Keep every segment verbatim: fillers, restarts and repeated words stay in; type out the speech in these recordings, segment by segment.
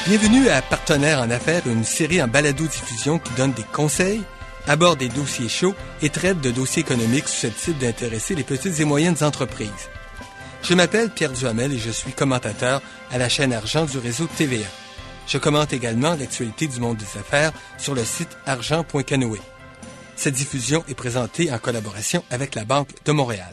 Bienvenue à Partenaires en affaires, une série en balado-diffusion qui donne des conseils, aborde des dossiers chauds et traite de dossiers économiques susceptibles d'intéresser les petites et moyennes entreprises. Je m'appelle Pierre Duhamel et je suis commentateur à la chaîne Argent du réseau T V A. Je commente également l'actualité du monde des affaires sur le site argent point canoë. Cette diffusion est présentée en collaboration avec la Banque de Montréal.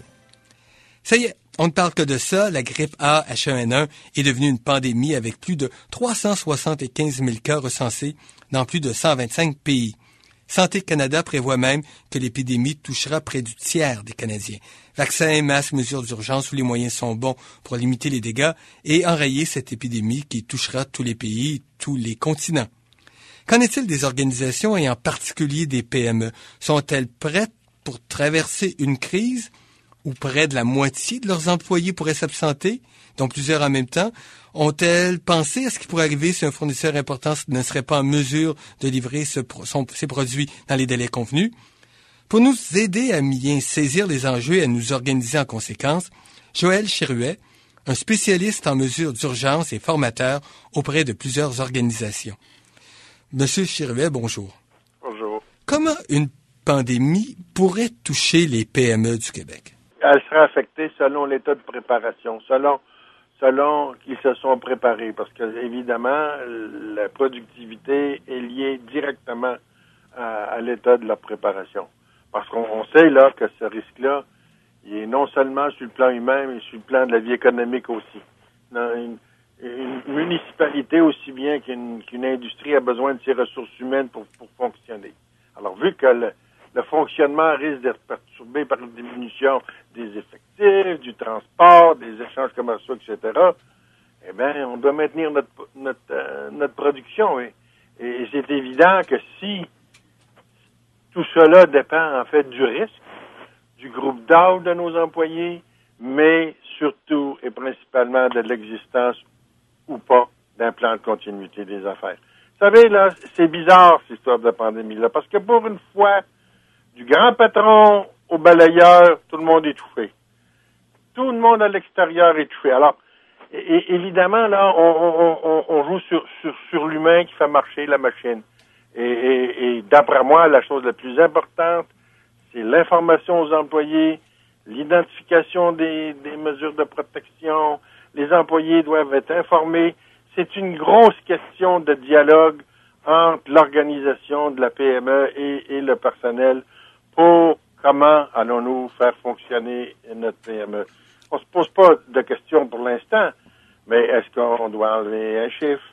Ça y est, on ne parle que de ça, la grippe A H un N un est devenue une pandémie avec plus de trois cent soixante-quinze mille cas recensés dans plus de cent vingt-cinq pays. Santé Canada prévoit même que l'épidémie touchera près du tiers des Canadiens. Vaccins, masques, mesures d'urgence, tous les moyens sont bons pour limiter les dégâts et enrayer cette épidémie qui touchera tous les pays, tous les continents. Qu'en est-il des organisations et en particulier des P M E? Sont-elles prêtes pour traverser une crise où près de la moitié de leurs employés pourraient s'absenter, dont plusieurs en même temps? Ont-elles pensé à ce qui pourrait arriver si un fournisseur important ne serait pas en mesure de livrer ce, son, ses produits dans les délais convenus? Pour nous aider à bien saisir les enjeux et à nous organiser en conséquence, Joël Chiruet, un spécialiste en mesures d'urgence et formateur auprès de plusieurs organisations. Monsieur Chiruet, bonjour. Bonjour. Comment une pandémie pourrait toucher les P M E du Québec? Elle sera affectée selon l'état de préparation, selon selon qu'ils se sont préparés, parce que évidemment la productivité est liée directement à, à l'état de leur préparation. Parce qu'on on sait là que ce risque-là, il est non seulement sur le plan humain, mais sur le plan de la vie économique aussi. Dans une, une municipalité aussi bien qu'une, qu'une industrie a besoin de ses ressources humaines pour, pour fonctionner. Alors vu que le Le fonctionnement risque d'être perturbé par une diminution des effectifs, du transport, des échanges commerciaux, et cetera, eh bien, on doit maintenir notre notre, euh, notre production. Et, et c'est évident que si tout cela dépend, en fait, du risque, du groupe d'âge de nos employés, mais surtout et principalement de l'existence ou pas d'un plan de continuité des affaires. Vous savez, là, c'est bizarre, cette histoire de pandémie-là, parce que pour une fois, du grand patron au balayeur, tout le monde est étouffé. Tout le monde à l'extérieur est étouffé. Alors, et, et, évidemment, là, on, on, on, on joue sur, sur, sur l'humain qui fait marcher la machine. Et, et, et d'après moi, la chose la plus importante, c'est l'information aux employés, l'identification des, des mesures de protection. Les employés doivent être informés. C'est une grosse question de dialogue entre l'organisation de la P M E et, et le personnel pour comment allons-nous faire fonctionner notre P M E. On se pose pas de questions pour l'instant, mais est-ce qu'on doit enlever un chiffre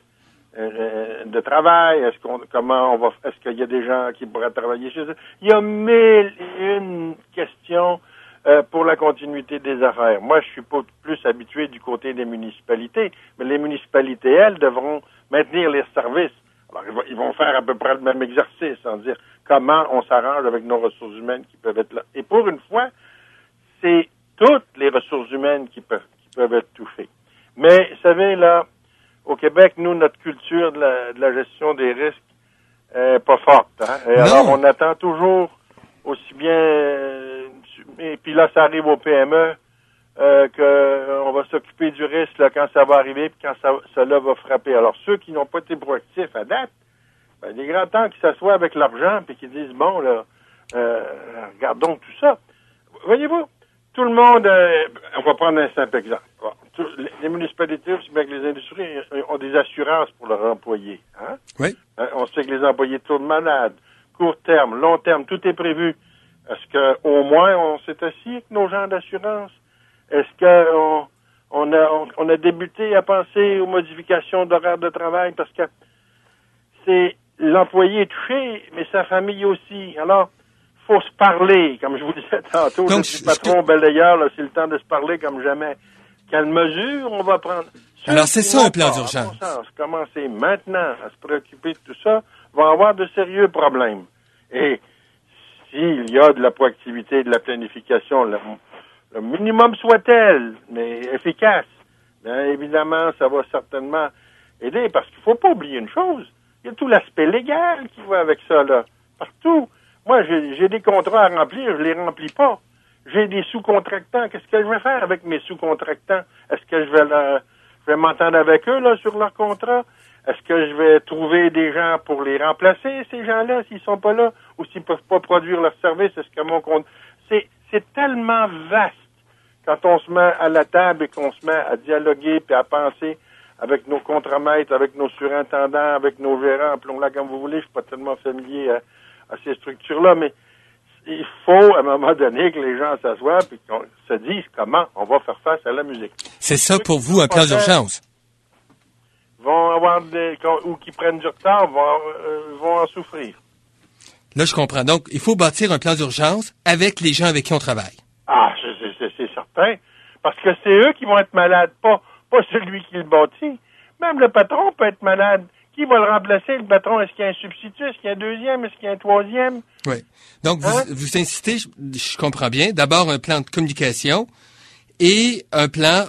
euh, de travail? Est-ce qu'on, comment on va, est-ce qu'il y a des gens qui pourraient travailler chez eux? Il y a mille et une questions euh, pour la continuité des affaires. Moi, je suis pas plus habitué du côté des municipalités, mais les municipalités, elles, devront maintenir les services. Alors, ils vont faire à peu près le même exercice, en dire comment on s'arrange avec nos ressources humaines qui peuvent être là. Et pour une fois, c'est toutes les ressources humaines qui peuvent, qui peuvent être touchées. Mais, vous savez, là, au Québec, nous, notre culture de la, de la gestion des risques est pas forte. Hein? Et alors, on attend toujours aussi bien... Euh, et puis là, ça arrive au P M E, Euh, qu'on va s'occuper du risque là, quand ça va arriver puis quand ça, cela va frapper. Alors, ceux qui n'ont pas été proactifs à date, ben, il est grand temps qu'ils s'assoient avec l'argent puis qu'ils disent, bon, là, euh, regardons tout ça. Voyez-vous, tout le monde, euh, on va prendre un simple exemple. Bon, tout, les, les municipalités, aussi bien que les industries, ont des assurances pour leurs employés. Hein? Oui. Hein, on sait que les employés tournent malades, court terme, long terme, tout est prévu. Est-ce qu'au moins on s'est assis avec nos gens d'assurance? Est-ce qu'on on a, on, on a débuté à penser aux modifications d'horaire de travail parce que c'est l'employé est touché, mais sa famille aussi. Alors, faut se parler, comme je vous disais tantôt, Donc, je suis patron balayeur, là, c'est le temps de se parler comme jamais. Quelle mesure on va prendre? Ceux Alors, c'est ça un plan pas, d'urgence. À mon sens, commencer maintenant à se préoccuper de tout ça, vont avoir de sérieux problèmes. Et s'il y a de la proactivité, de la planification, le, le minimum soit-elle, mais efficace, bien évidemment, ça va certainement aider, parce qu'il faut pas oublier une chose, il y a tout l'aspect légal qui va avec ça, là, partout. Moi, j'ai, j'ai des contrats à remplir, je les remplis pas. J'ai des sous-contractants, qu'est-ce que je vais faire avec mes sous-contractants? Est-ce que je vais, leur, je vais m'entendre avec eux, là, sur leur contrat? Est-ce que je vais trouver des gens pour les remplacer, ces gens-là, s'ils sont pas là, ou s'ils peuvent pas produire leur service? Est-ce que mon compte... C'est, c'est tellement vaste quand on se met à la table et qu'on se met à dialoguer puis à penser avec nos contremaîtres, avec nos surintendants, avec nos gérants, appelons-la comme vous voulez, je suis pas tellement familier à, à ces structures-là, mais il faut, à un moment donné, que les gens s'assoient et qu'on se dise comment on va faire face à la musique. C'est ça pour vous, un plan d'urgence? Vont avoir des, ou qui prennent du retard, vont, euh, vont en souffrir. Là, je comprends. Donc, il faut bâtir un plan d'urgence avec les gens avec qui on travaille. Ah, c'est, c'est, c'est certain. Parce que c'est eux qui vont être malades, pas, pas celui qui le bâtit. Même le patron peut être malade. Qui va le remplacer, le patron? Est-ce qu'il y a un substitut? Est-ce qu'il y a un deuxième? Est-ce qu'il y a un troisième? Oui. Donc, vous, hein? vous incitez, je, je comprends bien, d'abord un plan de communication et un plan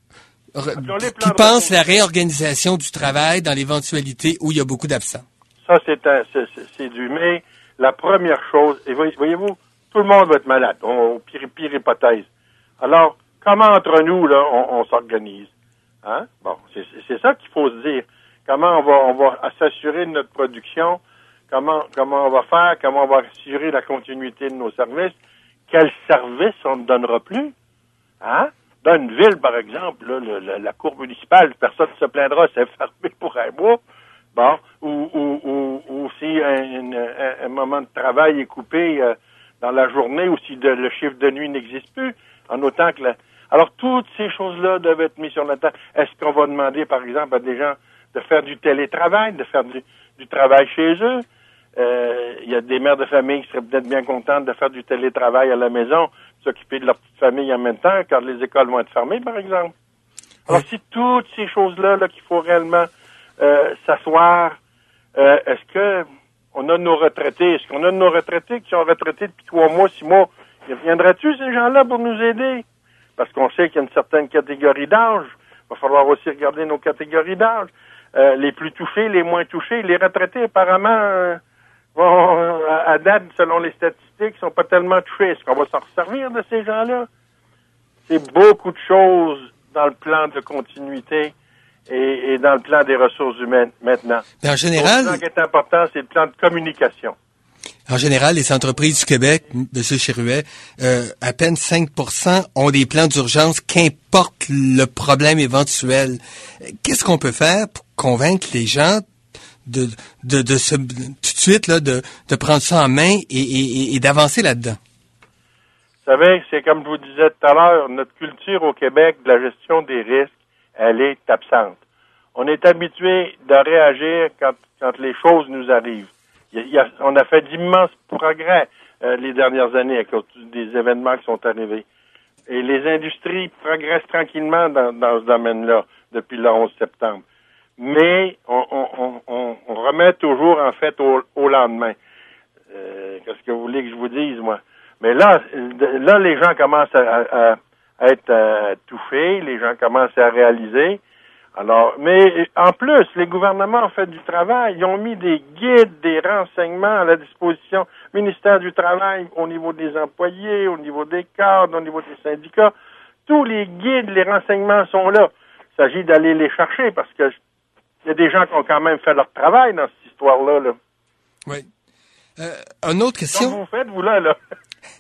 qui pense la réorganisation du travail dans l'éventualité où il y a beaucoup d'absents. Ça, c'est, un, c'est, c'est du mais. La première chose, et voyez-vous, tout le monde va être malade, on, pire, pire hypothèse. Alors, comment entre nous, là, on, on s'organise? Hein? Bon, c'est, c'est ça qu'il faut se dire. Comment on va, on va s'assurer de notre production? Comment, comment on va faire? Comment on va assurer la continuité de nos services? Quels services on ne donnera plus? Hein? Dans une ville, par exemple, là, le, le, la cour municipale, personne ne se plaindra, c'est fermé pour un mois. Bon, ou, ou, ou, ou si un, un, un moment de travail est coupé euh, dans la journée, ou si de, le chiffre de nuit n'existe plus, en autant que la... Alors, toutes ces choses-là doivent être mises sur la table. Est-ce qu'on va demander, par exemple, à des gens de faire du télétravail, de faire du, du travail chez eux? Euh, il y a des mères de famille qui seraient peut-être bien contentes de faire du télétravail à la maison, s'occuper de leur petite famille en même temps, quand les écoles vont être fermées, par exemple. Alors, c'est toutes ces choses-là là, qu'il faut réellement euh, s'asseoir. Euh, est-ce que on a nos retraités? Est-ce qu'on a nos retraités qui sont retraités depuis trois mois, six mois? Viendras-tu, ces gens-là, pour nous aider? Parce qu'on sait qu'il y a une certaine catégorie d'âge. Il va falloir aussi regarder nos catégories d'âge. Euh, les plus touchés, les moins touchés. Les retraités, apparemment, euh, vont, à, à date, selon les statistiques, sont pas tellement touchés. Est-ce qu'on va s'en resservir de ces gens-là? C'est beaucoup de choses dans le plan de continuité et, et dans le plan des ressources humaines maintenant. Mais en général... Le plan qui est important, c'est le plan de communication. En général, les entreprises du Québec, M. Chirouet, euh, à peine cinq pour cent ont des plans d'urgence, qu'importe le problème éventuel. Qu'est-ce qu'on peut faire pour convaincre les gens de, de, de se, tout de suite, là, de, de prendre ça en main et, et, et d'avancer là-dedans? Vous savez, c'est comme je vous disais tout à l'heure, notre culture au Québec de la gestion des risques, elle est absente. On est habitué de réagir quand, quand les choses nous arrivent. Il y a, il y a, on a fait d'immenses progrès euh, les dernières années à cause des événements qui sont arrivés. Et les industries progressent tranquillement dans, dans ce domaine-là depuis le onze septembre. Mais on, on, on, on remet toujours, en fait, au, au lendemain. Euh, qu'est-ce que vous voulez que je vous dise, moi? Mais là, là, les gens commencent à, à, à être à touchés, les gens commencent à réaliser. Alors, mais en plus, les gouvernements ont fait du travail. Ils ont mis des guides, des renseignements à la disposition du ministère du Travail au niveau des employés, au niveau des cadres, au niveau des syndicats. Tous les guides, les renseignements sont là. Il s'agit d'aller les chercher parce que il y a des gens qui ont quand même fait leur travail dans cette histoire-là. Là. Oui. Euh, une autre question. Comment vous faites, vous, là, là?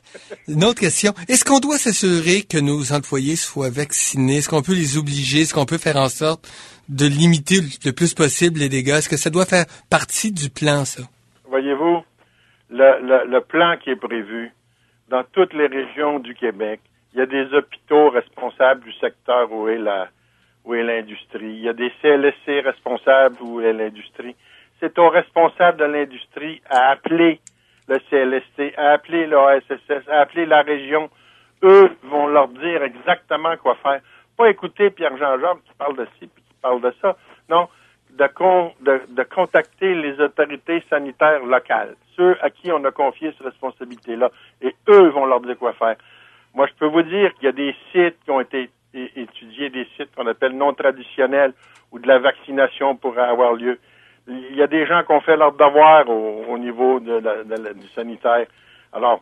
Une autre question. Est-ce qu'on doit s'assurer que nos employés soient vaccinés? Est-ce qu'on peut les obliger? Est-ce qu'on peut faire en sorte de limiter le plus possible les dégâts? Est-ce que ça doit faire partie du plan, ça? Voyez-vous, le, le, le plan qui est prévu dans toutes les régions du Québec, il y a des hôpitaux responsables du secteur où est la, où est l'industrie. Il y a des C L S C responsables où est l'industrie. C'est aux responsables de l'industrie à appeler le C L S T, à appeler le A S S S, à appeler la région. Eux vont leur dire exactement quoi faire. Pas écouter Pierre-Jean-Jacques qui parle de ci puis qui parle de ça. Non, de, con, de, de contacter les autorités sanitaires locales, ceux à qui on a confié cette responsabilité-là. Et eux vont leur dire quoi faire. Moi, je peux vous dire qu'il y a des sites qui ont été étudiés, des sites qu'on appelle non traditionnels, où de la vaccination pourrait avoir lieu. Il y a des gens qui ont fait leur devoir au, au niveau de la, de la, du sanitaire. Alors,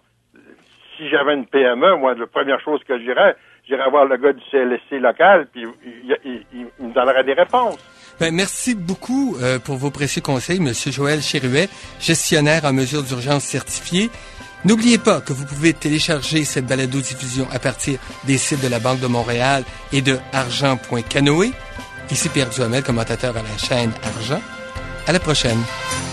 si j'avais une P M E, moi, la première chose que j'irais, j'irais voir le gars du C L S C local, puis il, il, il, il me donnerait des réponses. Ben, merci beaucoup euh, pour vos précieux conseils, M. Joël Chéruet, gestionnaire en mesure d'urgence certifié. N'oubliez pas que vous pouvez télécharger cette balado-diffusion à partir des sites de la Banque de Montréal et de argent point canoë. Ici Pierre Duhamel, commentateur à la chaîne Argent. À la prochaine.